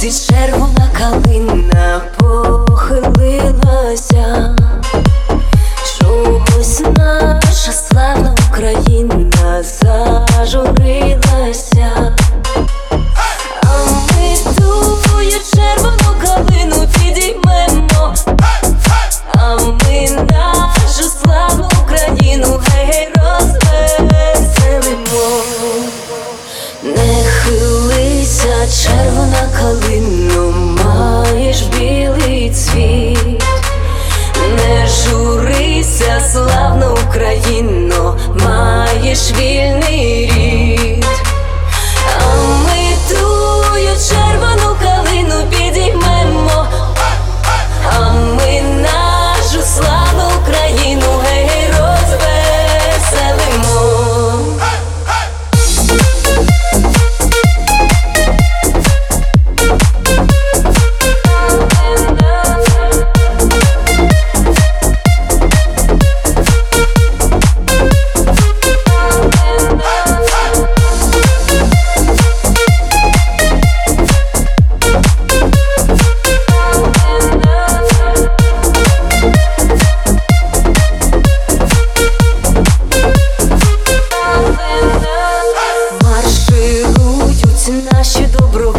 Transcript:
лузі червона калина похилилася, чогось наша славна Україна зажурилася. А ми тую червону калину підіймемо, а ми нашу славну Україну гей розвеселимо. Не хилися, червона калино, маєш білий цвіт. Не журися, славна Україно, маєш вільний рід. А ми тую червону калину підіймемо, а ми нашу славну Україну гей розвеселимо. Марширують наші добровольці